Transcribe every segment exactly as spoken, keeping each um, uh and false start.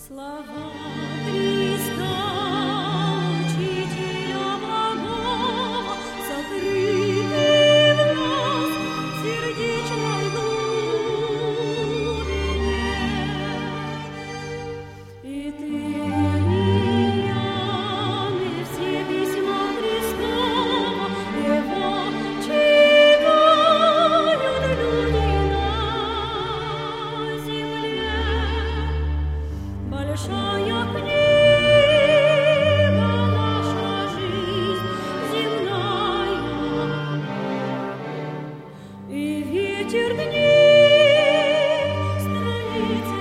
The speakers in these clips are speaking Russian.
Слова Христа, Учителя благого, сокрыты в нас сердечной глубине. И ты, и я, мы все письма Христова, Его читают люди на земле. Большая книга, наша жизнь земная, и ветер дней страницы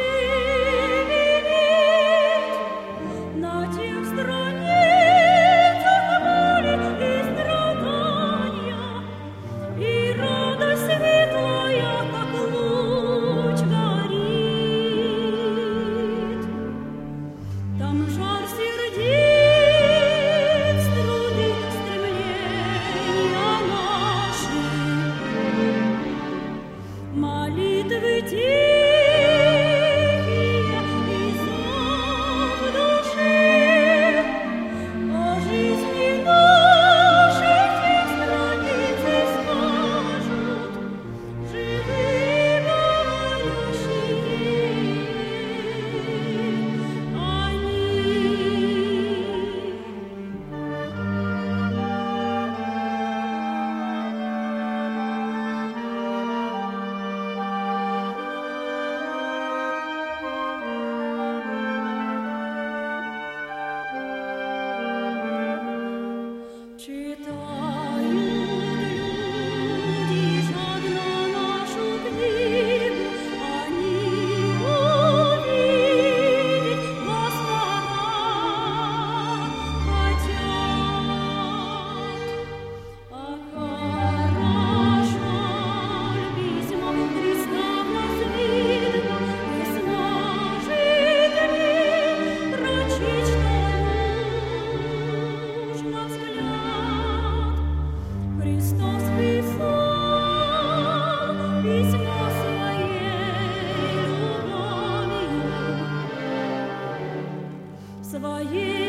шевелит. На тех страницах боли и страдания, и радость светлая, как луч, горит. Там жар сердец, труды, стремления наши, молитвы тихие и зов души. О жизни нашей те страницы скажут, живые поющие они. Читают люди жадно нашу книгу, они увидеть Господа хотят. А хорошо письма Христа в нас видно, и сможет ли прочесть, что нужно взгляд. Христос писал письмо своей любовью, своей